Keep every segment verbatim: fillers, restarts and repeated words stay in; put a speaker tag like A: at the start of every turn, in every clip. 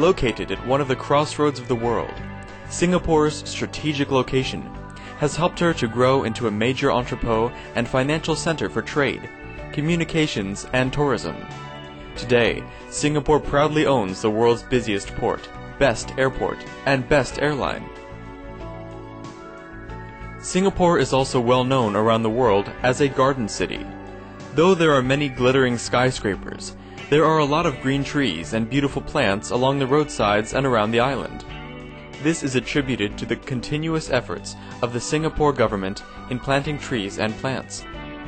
A: Located at one of the crossroads of the world, Singapore's strategic location has helped her to grow into a major entrepot and financial center for trade, communications, and tourism. Today, Singapore proudly owns the world's busiest port, best airport, and best airline. Singapore is also well known around the world as a garden city. Though there are many glittering skyscrapers, there are a lot of green trees and beautiful plants along the roadsides and around the island. This is attributed to the continuous efforts of the Singapore government in planting trees and plants.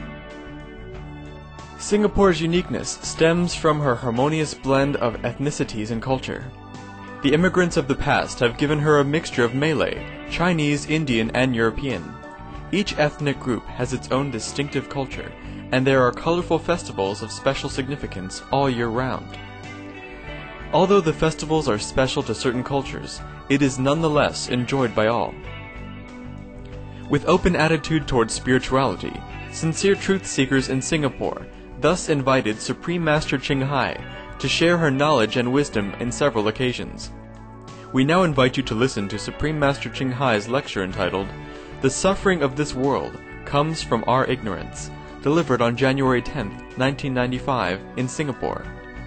A: Singapore's uniqueness stems from her harmonious blend of ethnicities and culture. The immigrants of the past have given her a mixture of Malay, Chinese, Indian, and European. Each ethnic group has its own distinctive culture, and there are colorful festivals of special significance all year round. Although the festivals are special to certain cultures, it is nonetheless enjoyed by all. With open attitude towards spirituality, sincere truth seekers in Singapore thus invited Supreme Master Ching Hai to share her knowledge and wisdom in several occasions. We now invite you to listen to Supreme Master Ching Hai's lecture entitled, "The Suffering of This World Comes from Our Ignorance," delivered on January tenth, nineteen ninety-five in Singapore.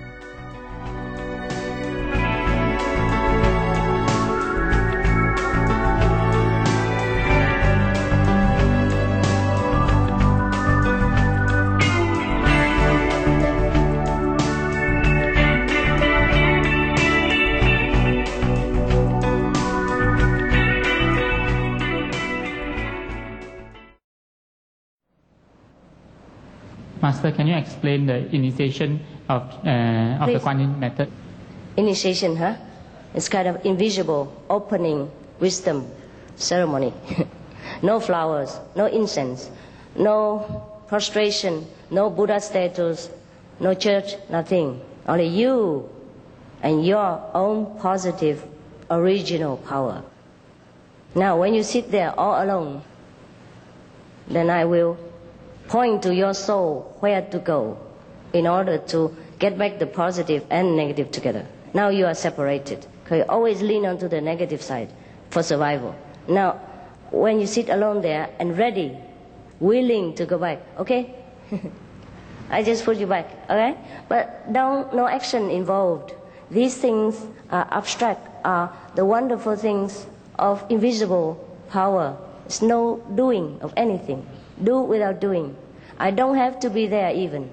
B: Master, can you explain the initiation of, uh, of the Kuan Yin method?
C: Initiation, huh? It's kind of invisible opening wisdom ceremony. No flowers, no incense, no prostration, no Buddha statues, no church, nothing. Only you and your own positive original power. Now, when you sit there all alone, then I will point to your soul where to go in order to get back the positive and negative together. Now you are separated. You always lean onto the negative side for survival. Now, when you sit alone there and ready, willing to go back, okay? I just put you back, okay? But don't, no action involved. These things are abstract, are the wonderful things of invisible power. It's no doing of anything. Do without doing. I don't have to be there even.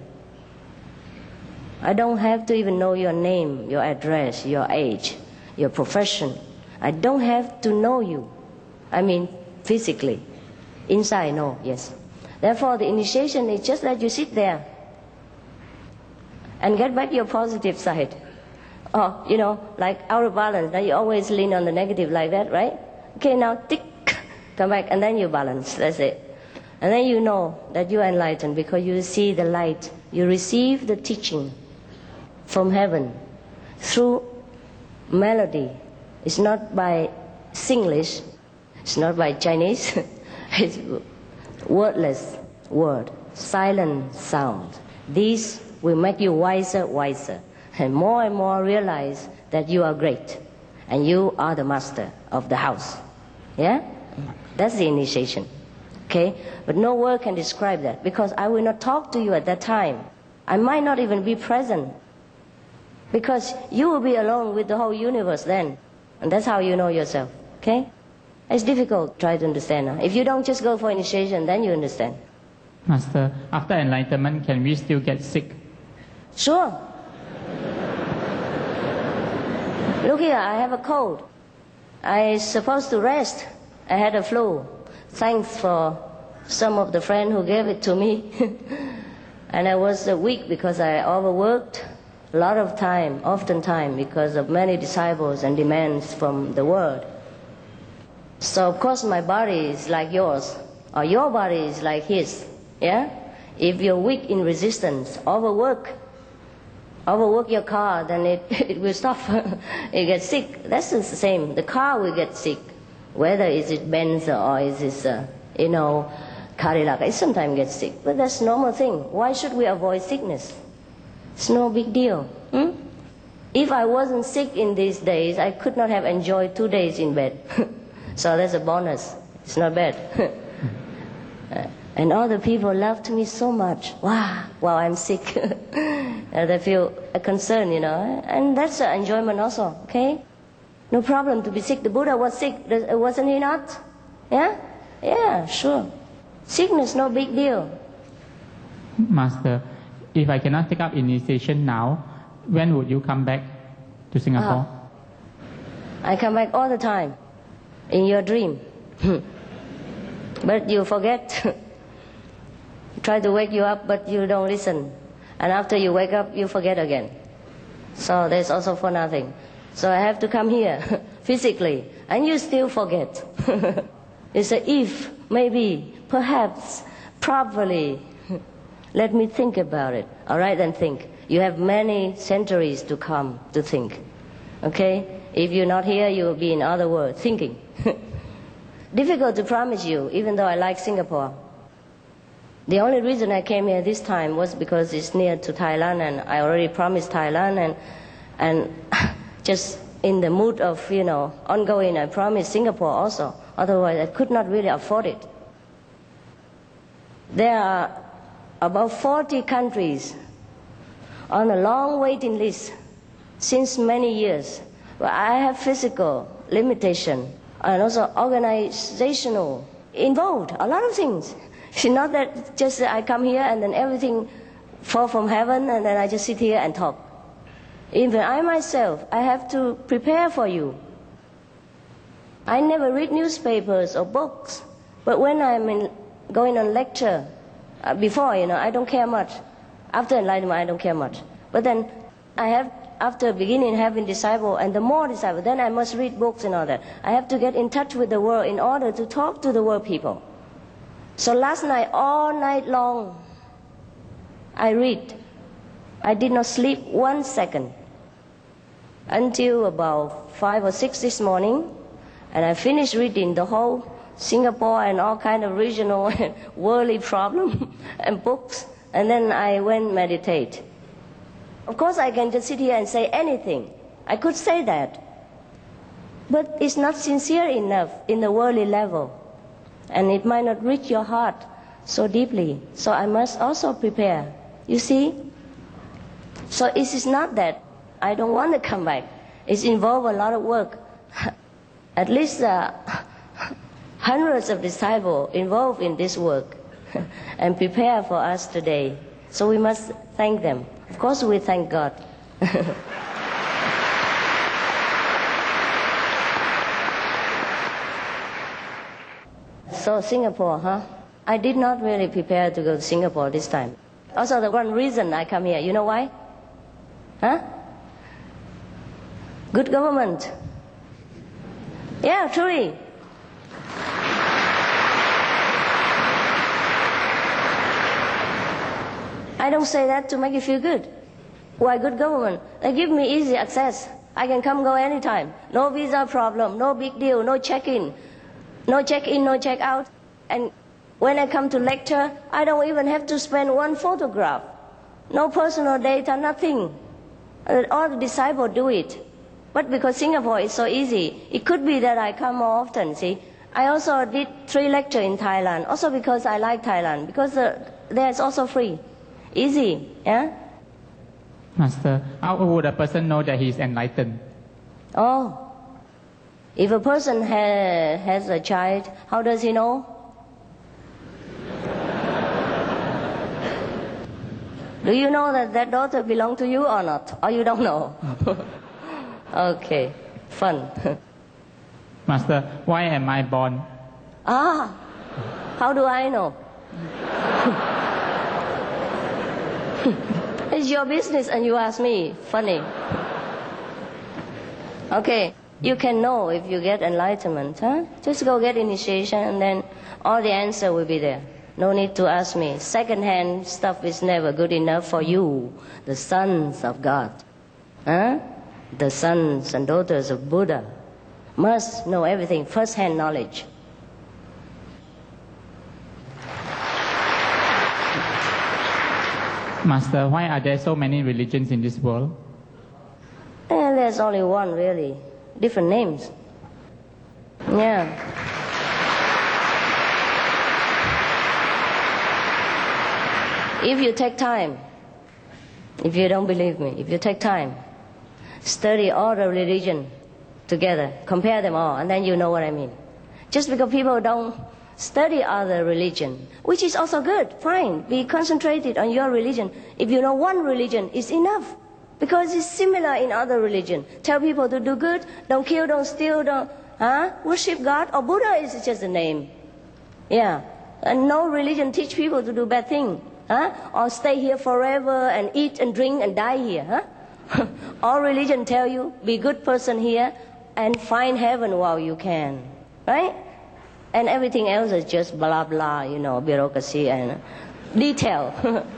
C: I don't have to even know your name, your address, your age, your profession. I don't have to know you. I mean, physically. Inside, no, yes. Therefore, the initiation is just that you sit there and get back your positive side. Oh, you know, like out of balance. Now you always lean on the negative like that, right? Okay, now tick, come back, and then you balance. That's it. And then you know that you are enlightened because you see the light. You receive the teaching from heaven through melody. It's not by Singlish. It's not by Chinese. It's wordless word, silent sound. These will make you wiser, wiser, and more and more realize that you are great and you are the master of the house. Yeah? That's the initiation. Okay? But no word can describe that because I will not talk to you at that time. I might not even be present because you will be alone with the whole universe then. And that's how you know yourself. Okay? It's difficult to try to understand. Huh? If you don't just go for initiation, then you understand.
B: Master, after enlightenment, can we still get sick?
C: Sure. Look here, I have a cold. I'm supposed to rest. I had a flu. Thanks for some of the friends who gave it to me. And I was uh, weak because I overworked a lot of time, often time, because of many disciples and demands from the world. So of course my body is like yours, or your body is like his. Yeah? If you're weak in resistance, overwork, overwork your car, then it, it will stop. You get sick. That's the same. The car will get sick. Whether is it Benz or is it, uh, you know, Cadillac, it sometimes gets sick. But that's a normal thing. Why should we avoid sickness? It's no big deal. Hmm? If I wasn't sick in these days, I could not have enjoyed two days in bed. So that's a bonus. It's not bad. And all the people loved me so much. Wow, while I'm sick. And they feel a concern, you know. And that's an enjoyment also, okay? No problem to be sick. The Buddha was sick, wasn't he not? Yeah? Yeah, sure. Sickness, no big deal.
B: Master, if I cannot take up initiation now, when would you come back to Singapore?
C: Ah, I come back all the time, in your dream. But you forget. Try to wake you up, but you don't listen. And after you wake up, you forget again. So there's also for nothing. So I have to come here, physically, and you still forget. It's a if, maybe, perhaps, probably. Let me think about it. All right, then think. You have many centuries to come to think. Okay? If you're not here, you will be in other world, thinking. Difficult to promise you, even though I like Singapore. The only reason I came here this time was because it's near to Thailand, and I already promised Thailand, and and just in the mood of, you know, ongoing, I promised Singapore also. Otherwise, I could not really afford it. There are about forty countries on a long waiting list since many years. But I have physical limitation and also organizational involved, a lot of things. It's not that just I come here and then everything fall from heaven and then I just sit here and talk. Even I myself, I have to prepare for you. I never read newspapers or books, but when I'm in, going on lecture, uh, before, you know, I don't care much. After enlightenment, I don't care much. But then I have, after beginning having disciple and the more disciple, then I must read books and all that. I have to get in touch with the world in order to talk to the world people. So last night, all night long, I read. I did not sleep one second until about five or six this morning, and I finished reading the whole Singapore and all kind of regional and worldly problem and books, and then I went meditate. Of course, I can just sit here and say anything. I could say that, but it's not sincere enough in the worldly level. And it might not reach your heart so deeply. So I must also prepare. You see? So it is not that I don't want to come back. It's involved a lot of work. At least uh, hundreds of disciples involved in this work and prepare for us today. So we must thank them. Of course we thank God. So Singapore, huh? I did not really prepare to go to Singapore this time. Also the one reason I come here, you know why? Huh? Good government. Yeah, truly. I don't say that to make you feel good. Why good government? They give me easy access. I can come go anytime. No visa problem, no big deal, no check-in. No check-in, no check-out. And when I come to lecture, I don't even have to spend one photograph. No personal data, nothing. All the disciples do it. But because Singapore is so easy, it could be that I come more often, see. I also did three lectures in Thailand, also because I like Thailand, because uh, there it's also free. Easy, yeah?
B: Master, how would a person know that he is enlightened?
C: Oh. If a person ha has a child, how does he know? Do you know that that daughter belongs to you or not? Or you don't know? Okay, fun.
B: Master, why am I born?
C: Ah, how do I know? It's your business and you ask me. Funny. Okay. You can know if you get enlightenment, huh? Just go get initiation and then all the answer will be there. No need to ask me. Second-hand stuff is never good enough for you, the sons of God. Huh? The sons and daughters of Buddha must know everything, first-hand knowledge.
B: Master, why are there so many religions in this world?
C: And there's only one, really. Different names. Yeah. If you take time, if you don't believe me, if you take time, study all the religion together, compare them all, and then you know what I mean. Just because people don't study other religion, which is also good, fine. Be concentrated on your religion. If you know one religion, it's enough. Because it's similar in other religion. Tell people to do good, don't kill, don't steal, don't huh? worship God, or Buddha is just a name. Yeah. And no religion teach people to do bad thing. Huh? Or stay here forever and eat and drink and die here. Huh? All religion tell you, be good person here and find heaven while you can. Right? And everything else is just blah blah, you know, bureaucracy and detail.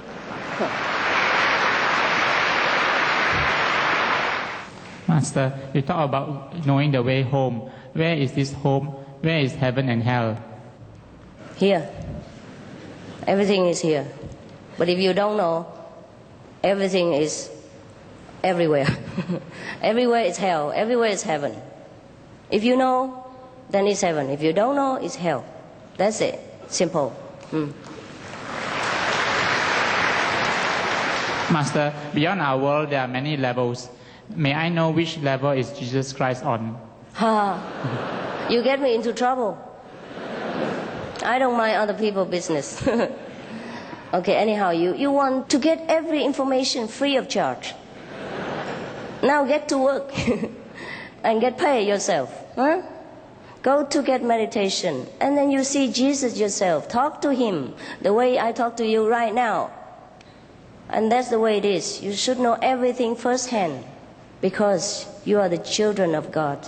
B: Master, you talk about knowing the way home. Where is this home? Where is heaven and hell?
C: Here. Everything is here. But if you don't know, everything is everywhere. Everywhere is hell. Everywhere is heaven. If you know, then it's heaven. If you don't know, it's hell. That's it. Simple. Hmm.
B: Master, beyond our world, there are many levels. May I know which level is Jesus Christ on?
C: Ha! You get me into trouble. I don't mind other people's business. Okay, anyhow, you, you want to get every information free of charge. Now get to work and get paid yourself. Huh? Go to get meditation, and then you see Jesus yourself. Talk to him the way I talk to you right now. And that's the way it is. You should know everything firsthand because you are the children of God.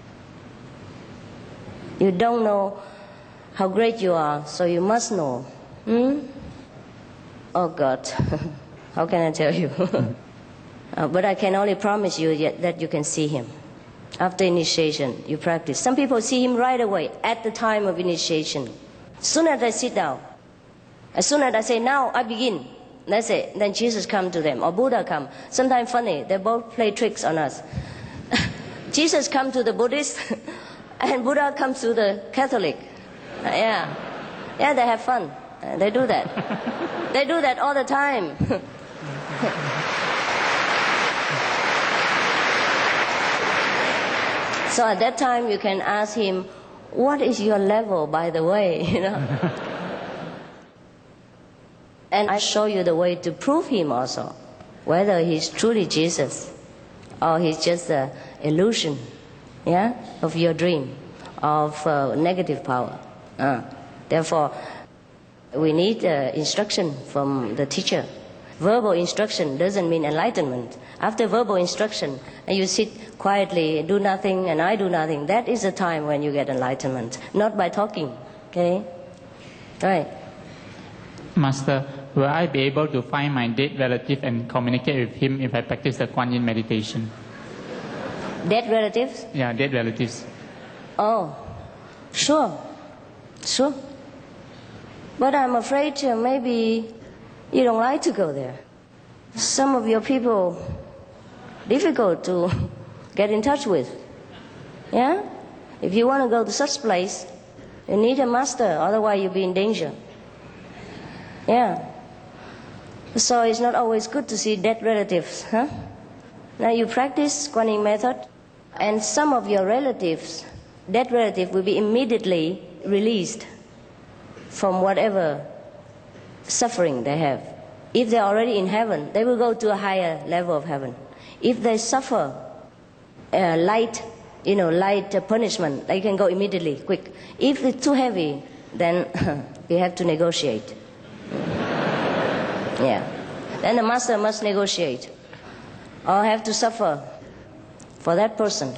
C: You don't know how great you are, so you must know. Hmm? Oh God, how can I tell you? uh, but I can only promise you yet that you can see him. After initiation, you practice. Some people see him right away at the time of initiation. As soon as I sit down, as soon as I say, now I begin, that's it. Then Jesus come to them, or Buddha come. Sometimes funny, they both play tricks on us. Jesus come to the Buddhist, and Buddha comes to the Catholic. Uh, yeah, yeah, they have fun. Uh, they do that. They do that all the time. So at that time, you can ask him, "What is your level, by the way?" You know. And I show you the way to prove him also, whether he's truly Jesus or he's just an illusion, yeah, of your dream, of uh, negative power. Uh, therefore, we need uh, instruction from the teacher. Verbal instruction doesn't mean enlightenment. After verbal instruction, and you sit quietly, do nothing, and I do nothing, that is the time when you get enlightenment, not by talking, okay? Right.
B: Master, will I be able to find my dead relative and communicate with him if I practice the Kuan Yin meditation?
C: Dead relatives?
B: Yeah, dead relatives.
C: Oh, sure, sure. But I'm afraid uh, maybe you don't like to go there. Some of your people, difficult to get in touch with. Yeah? If you want to go to such place, you need a master, otherwise you'll be in danger. Yeah. So it's not always good to see dead relatives, huh? Now you practice Kuan Yin method, and some of your relatives, dead relative, will be immediately released from whatever suffering they have. If they're already in heaven, they will go to a higher level of heaven. If they suffer uh, light, you know, light uh, punishment, they can go immediately, quick. If it's too heavy, then we have to negotiate. Yeah. Then the master must negotiate or have to suffer for that person.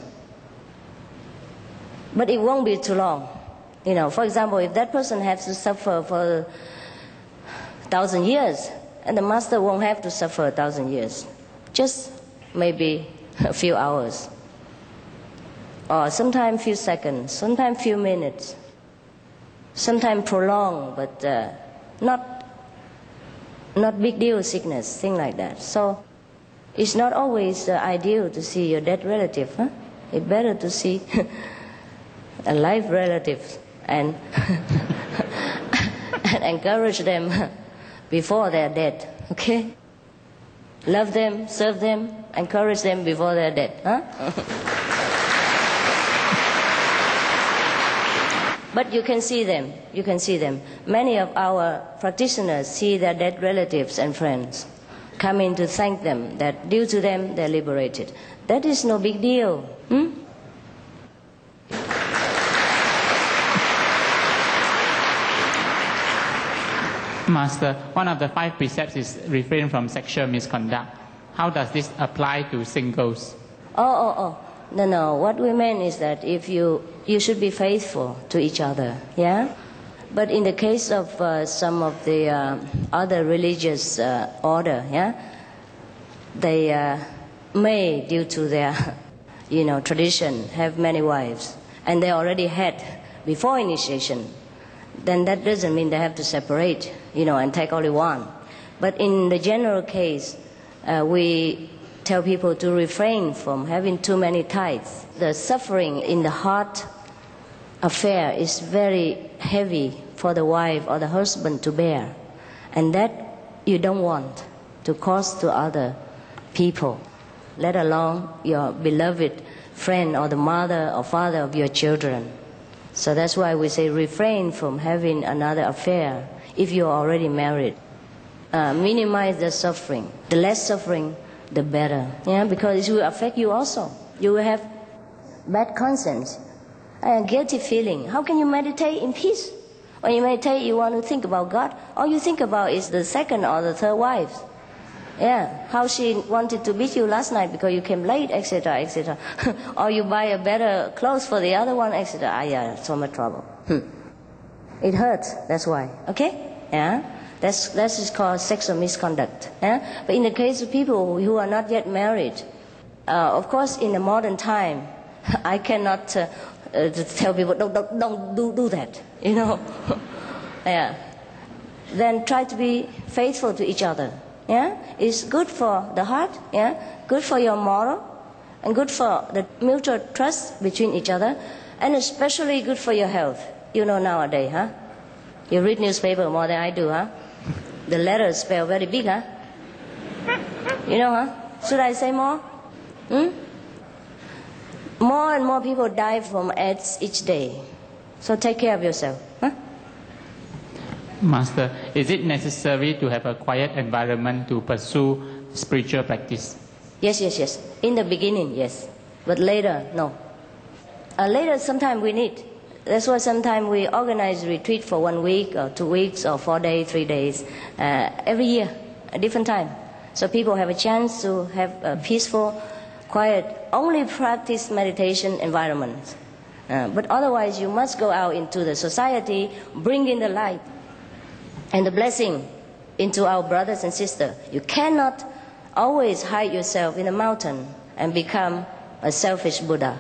C: But it won't be too long. You know, for example, if that person has to suffer for a thousand years, and the master won't have to suffer a thousand years, just maybe a few hours, or sometimes few seconds, sometimes few minutes, sometimes prolonged, but uh, not not big deal sickness, thing like that. So It's not always uh, ideal to see your dead relative. Huh? It's better to see alive relatives and, and encourage them before they're dead. Okay? Love them, serve them, encourage them before they're dead. Huh? But you can see them. You can see them. Many of our practitioners see their dead relatives and friends, come in to thank them that due to them they're liberated. That is no big deal. Hmm?
B: Master, one of the five precepts is refrain from sexual misconduct. How does this apply to singles?
C: Oh, oh, oh. No, no. What we meant is that if you, you should be faithful to each other, yeah? But in the case of uh, some of the uh, other religious uh, order, yeah, they uh, may, due to their, you know, tradition, have many wives, and they already had before initiation. Then that doesn't mean they have to separate, you know, and take only one. But in the general case, uh, we tell people to refrain from having too many ties. The suffering in the heart affair is very heavy for the wife or the husband to bear, and that you don't want to cause to other people, let alone your beloved friend or the mother or father of your children. So that's why we say refrain from having another affair if you're already married. Uh, minimize the suffering. The less suffering, the better. Yeah, because it will affect you also. You will have bad conscience and guilty feeling. How can you meditate in peace? When you meditate, you want to think about God. All you think about is the second or the third wife. Yeah, how she wanted to beat you last night because you came late, et cetera, et cetera. Or you buy a better clothes for the other one, et cetera. Ah, yeah, so much trouble. Hmm. It hurts. That's why. Okay? Yeah. That's that is called sexual misconduct. Yeah? But in the case of people who are not yet married, uh, of course, in the modern time, I cannot uh, uh, tell people don't don't don't do do that. You know. Yeah. Then try to be faithful to each other. Yeah, it's good for the heart. Yeah, good for your moral, and good for the mutual trust between each other, and especially good for your health. You know nowadays, huh? You read newspaper more than I do, huh? The letters spell very big, huh? You know, huh? Should I say more? Hmm? More and more people die from AIDS each day. So take care of yourself, huh?
B: Master, is it necessary to have a quiet environment to pursue spiritual practice?
C: Yes, yes, yes. In the beginning, yes. But later, no. Uh, later, sometimes we need. That's why sometimes we organize retreat for one week or two weeks or four days, three days, uh, every year, a different time. So people have a chance to have a peaceful, quiet, only practice meditation environment. Uh, but otherwise, you must go out into the society, bring in the light and the blessing into our brothers and sisters. You cannot always hide yourself in a mountain and become a selfish Buddha.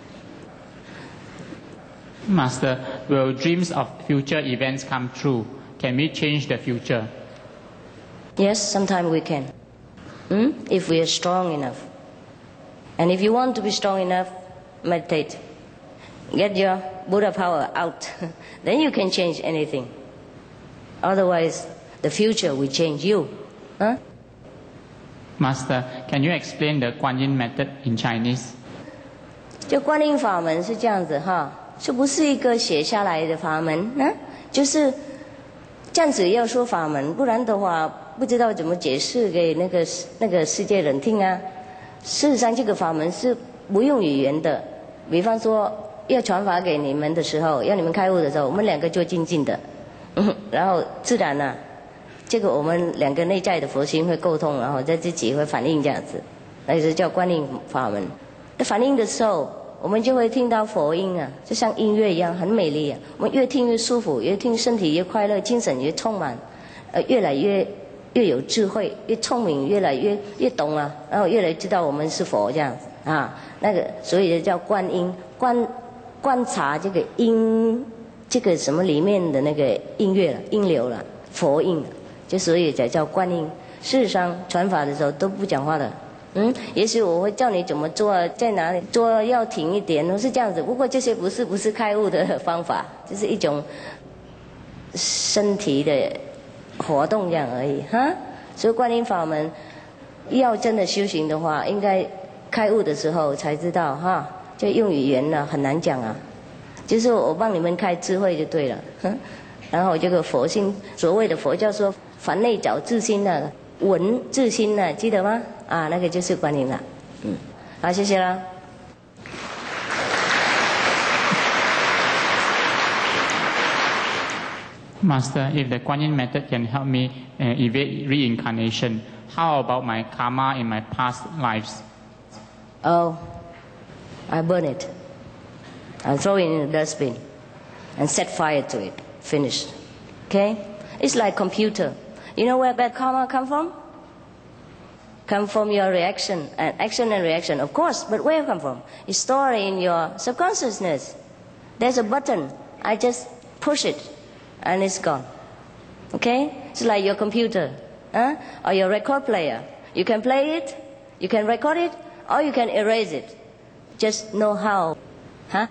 B: Master, will dreams of future events come true? Can we change the future?
C: Yes, sometimes we can, hmm? if we are strong enough. And if you want to be strong enough, meditate. Get your Buddha power out. Then you can change anything. Otherwise, the future will change you. Huh?
B: Master, can you explain the Guan Yin method in Chinese?
C: 就观音法门是这样子哈，就不是一个写下来的法门，嗯，就是这样子要说法门，不然的话不知道怎么解释给那个那个世界人听啊。事实上，这个法门是不用语言的。比方说，要传法给你们的时候，要你们开悟的时候，我们两个就静静的。嗯，然后自然呢、啊，这个我们两个内在的佛心会沟通，然后在自己会反应这样子，那就是叫观音法门。那反应的时候，我们就会听到佛音啊，就像音乐一样，很美丽啊。我们越听越舒服，越听身体越快乐，精神越充满，呃，越来越越有智慧，越聪明，越来越越懂啊，然后越来越知道我们是佛这样子啊。那个所以叫观音，观观察这个音。这个什么里面的那个音乐了，音流了，佛音了，就所以才叫观音。事实上传法的时候都不讲话的， 嗯，也许我会叫你怎么做，在哪里做要停一点，是这样子。不过这些不是不是开悟的方法，就是一种身体的活动这样而已哈。所以观音法门要真的修行的话，应该开悟的时候才知道哈。就用语言呢很难讲啊，就是我帮你们开智慧就对了。然后这个佛心，所谓的佛教说凡内找自心的闻自心呢，记得吗？啊，那个就是观音了。嗯，好，谢谢啦。
B: Master, if the Kuan Yin method can help me uh, evade reincarnation, how about my karma in my past lives?
C: Oh, I burn it. I throw it in the dustbin and set fire to it. Finished. Okay? It's like computer. You know where bad karma come from? Come from your reaction, and action and reaction, of course, but where it come from? It's stored in your subconsciousness. There's a button. I just push it, and it's gone. Okay? It's like your computer, huh? Or your record player. You can play it, you can record it, or you can erase it. Just know how. Huh?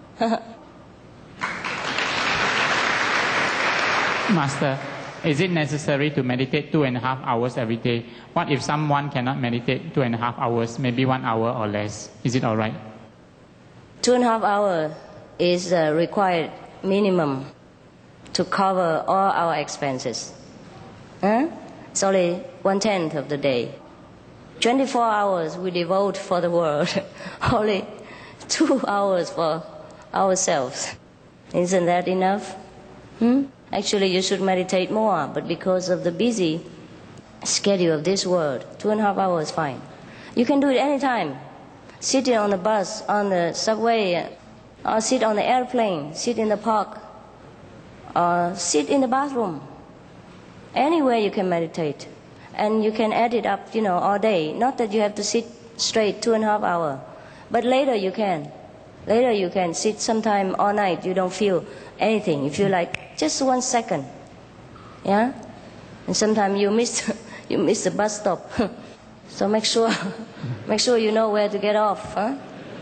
B: Master, is it necessary to meditate two and a half hours every day? What if someone cannot meditate two and a half hours, maybe one hour or less? Is it all right?
C: Two and a half hours is uh, required minimum to cover all our expenses. Huh? It's only one-tenth of the day. twenty-four hours we devote for the world. Only two hours for ourselves. Isn't that enough? Hmm? Actually, you should meditate more, but because of the busy schedule of this world, two and a half hours is fine. You can do it anytime. Sitting on the bus, on the subway, or sit on the airplane, sit in the park, or sit in the bathroom. Anywhere you can meditate. And you can add it up, you know, all day. Not that you have to sit straight two and a half hours, but later you can. Later you can sit sometime all night. You don't feel anything. You feel like just one second. Yeah? And sometimes you miss, you miss the bus stop. So make sure, make sure you know where to get off. Huh?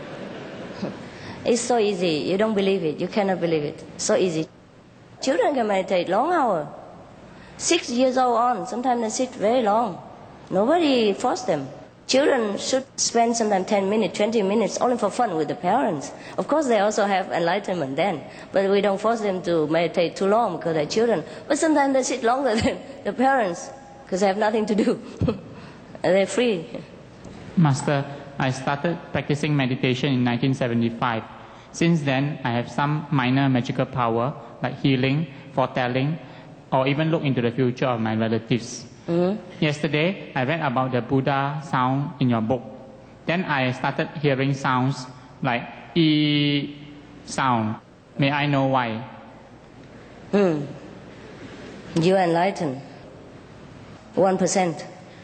C: It's so easy. You don't believe it. You cannot believe it. So easy. Children can meditate long hour. Six years old on, sometimes they sit very long. Nobody force them. Children should spend sometimes ten minutes, twenty minutes only for fun with the parents. Of course, they also have enlightenment then, but we don't force them to meditate too long because they're children. But sometimes they sit longer than the parents because they have nothing to do. They're free.
B: Master, I started practicing meditation in nineteen seventy-five. Since then, I have some minor magical power like healing, foretelling, or even look into the future of my relatives. Mm-hmm. Yesterday, I read about the Buddha sound in your book. Then I started hearing sounds like E sound. May I know why?
C: Hmm. You enlightened. One percent.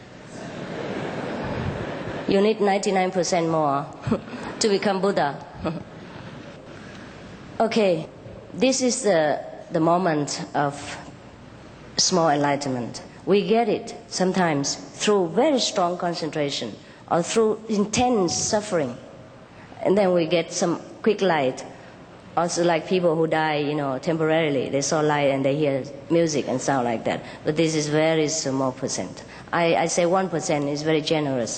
C: You need ninety-nine percent more to become Buddha. Okay, this is the, the moment of small enlightenment. We get it sometimes through very strong concentration or through intense suffering. And then we get some quick light. Also like people who die, you know, temporarily. They saw light and they hear music and sound like that. But this is very small percent. I, I say one percent is very generous.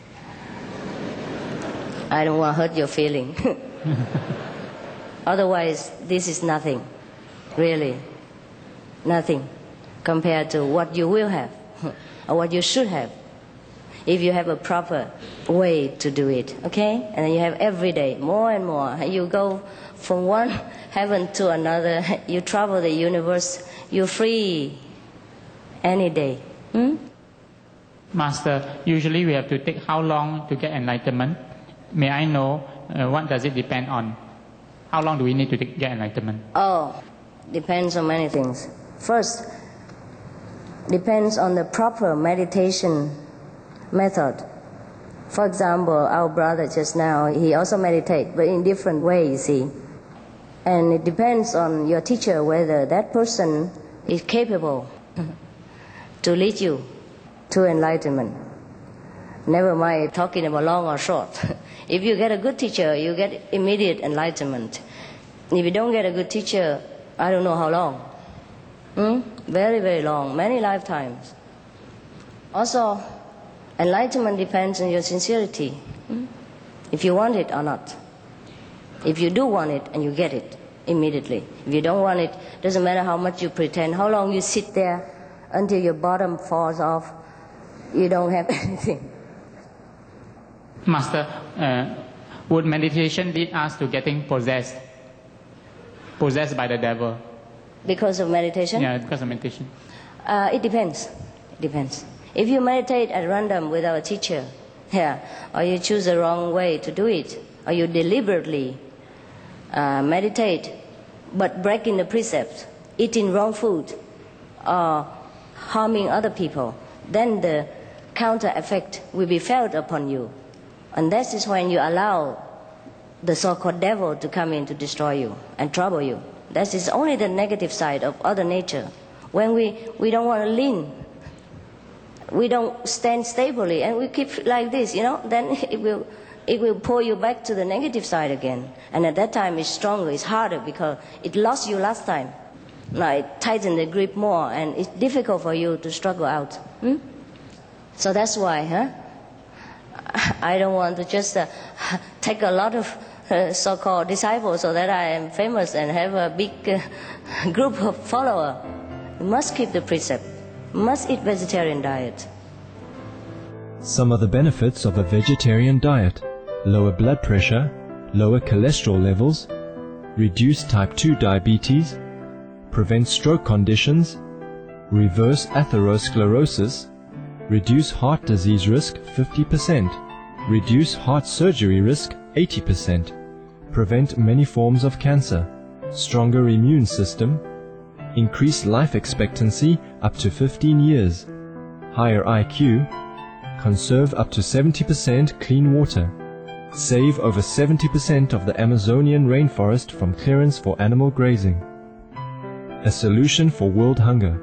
C: I don't want to hurt your feeling. Otherwise, this is nothing. Really. Nothing. Compared to what you will have or what you should have if you have a proper way to do it, okay? And then you have every day, more and more. You go from one heaven to another. You travel the universe. You're free any day. Hmm?
B: Master, usually we have to take how long to get enlightenment? May I know uh, what does it depend on? How long do we need to take, get enlightenment?
C: Oh, depends on many things. First, depends on the proper meditation method. For example, our brother just now, he also meditates, but in different ways, you see. And it depends on your teacher whether that person is capable to lead you to enlightenment. Never mind talking about long or short. If you get a good teacher, you get immediate enlightenment. If you don't get a good teacher, I don't know how long. Hmm? Very, very long, many lifetimes. Also, enlightenment depends on your sincerity. Hmm? If you want it or not. If you do want it and you get it immediately. If you don't want it, doesn't matter how much you pretend, how long you sit there until your bottom falls off, you don't have anything.
B: Master, uh, would meditation lead us to getting possessed? Possessed by the devil?
C: Because of meditation?
B: Yeah, because of meditation.
C: Uh, it depends. It depends. If you meditate at random without a teacher, yeah, or you choose the wrong way to do it, or you deliberately uh, meditate but breaking the precepts, eating wrong food, or harming other people, then the counter effect will be felt upon you. And that is when you allow the so-called devil to come in to destroy you and trouble you. That is only the negative side of other nature. When we, we don't want to lean, we don't stand stably, and we keep like this, you know, then it will, it will pull you back to the negative side again. And at that time it's stronger, it's harder, because it lost you last time. Now it tightens the grip more, and it's difficult for you to struggle out. Hmm? So that's why, huh? I don't want to just uh, take a lot of uh, so-called disciples so that I am famous and have a big uh, group of followers. You must keep the precept. You must eat vegetarian diet.
D: Some of the benefits of a vegetarian diet: lower blood pressure, lower cholesterol levels, reduce type two diabetes, prevent stroke conditions, reverse atherosclerosis, reduce heart disease risk fifty percent, reduce heart surgery risk eighty percent, prevent many forms of cancer, stronger immune system, increase life expectancy up to fifteen years, higher I Q, conserve up to seventy percent clean water, save over seventy percent of the Amazonian rainforest from clearance for animal grazing. A solution for world hunger.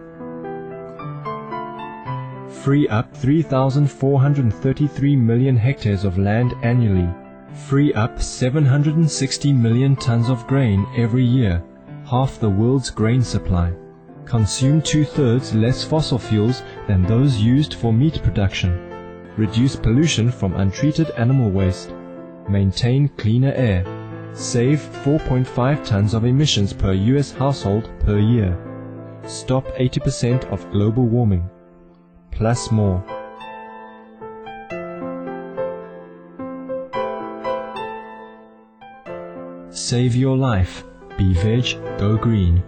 D: Free up three thousand four hundred thirty-three million hectares of land annually. Free up seven hundred sixty million tons of grain every year, half the world's grain supply. Consume two-thirds less fossil fuels than those used for meat production. Reduce pollution from untreated animal waste. Maintain cleaner air. Save four point five tons of emissions per U S household per year. Stop eighty percent of global warming. Plus more. Save your life. Be veg, go green.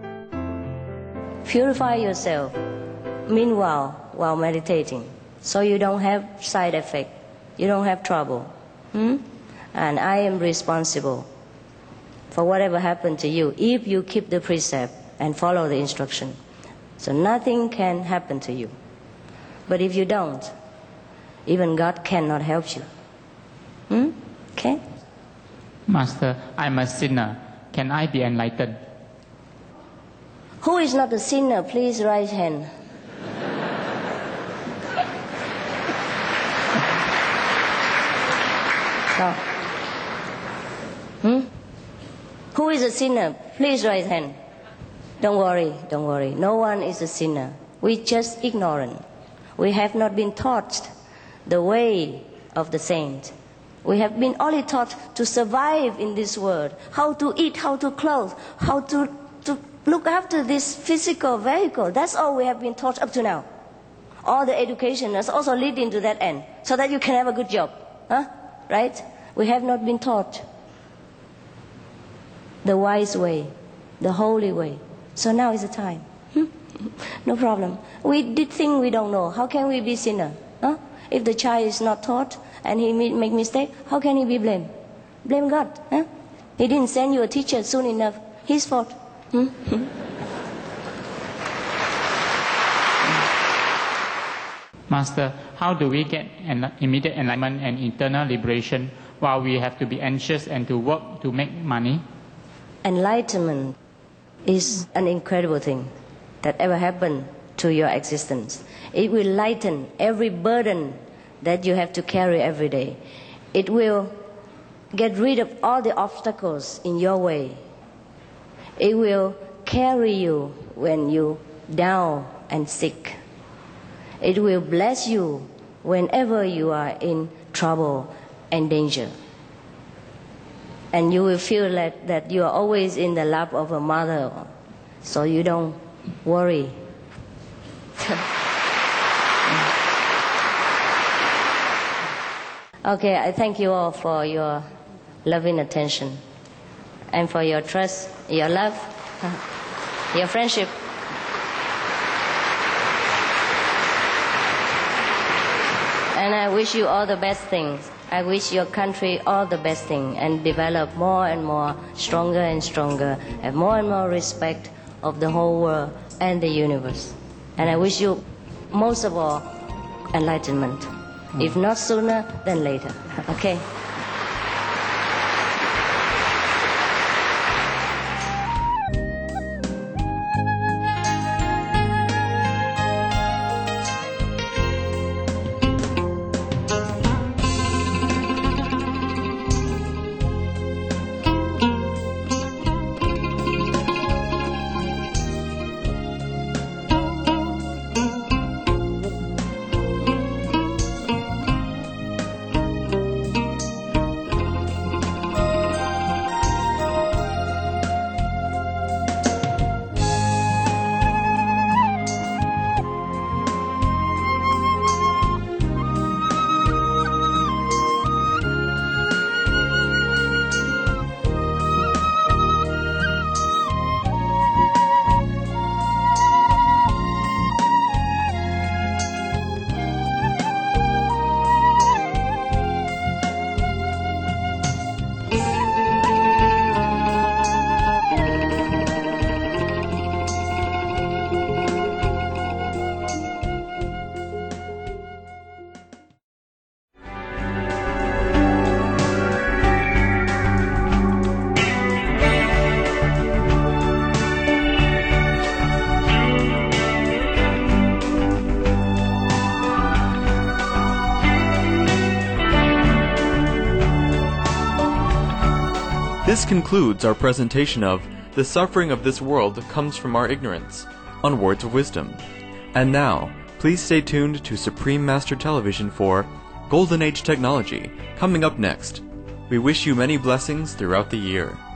C: Purify yourself, meanwhile, while meditating, so you don't have side effect, you don't have trouble. Hmm? And I am responsible for whatever happened to you if you keep the precept and follow the instruction. So nothing can happen to you. But if you don't, even God cannot help you. Hmm? Okay?
B: Master, I'm a sinner. Can I be enlightened?
C: Who is not a sinner? Please raise hand. No. Hmm? Who is a sinner? Please raise hand. Don't worry, don't worry. No one is a sinner. We just ignorant. We have not been taught the way of the saint. We have been only taught to survive in this world, how to eat, how to clothe, how to, to look after this physical vehicle. That's all we have been taught up to now. All the education is also leading to that end, so that you can have a good job. Huh? Right? We have not been taught the wise way, the holy way. So now is the time. Hmm? No problem. We did think we don't know. How can we be sinner? Huh? If the child is not taught and he make mistake, how can he be blamed? Blame God. Huh? He didn't send you a teacher soon enough. His fault. Hmm?
B: Master, how do we get an immediate enlightenment and eternal liberation while we have to be anxious and to work to make money?
C: Enlightenment is an incredible thing that ever happened to your existence. It will lighten every burden that you have to carry every day. It will get rid of all the obstacles in your way. It will carry you when you're down and sick. It will bless you whenever you are in trouble and danger. And you will feel that, that you are always in the lap of a mother, so you don't worry. Okay, I thank you all for your loving attention and for your trust, your love, your friendship. And I wish you all the best things. I wish your country all the best thing and develop more and more, stronger and stronger, have more and more respect of the whole world and the universe. And I wish you, most of all, enlightenment. Mm. If not sooner, then later. Okay?
A: This concludes our presentation of The Suffering of This World Comes From Our Ignorance on Words of Wisdom. And now, please stay tuned to Supreme Master Television for Golden Age Technology, coming up next. We wish you many blessings throughout the year.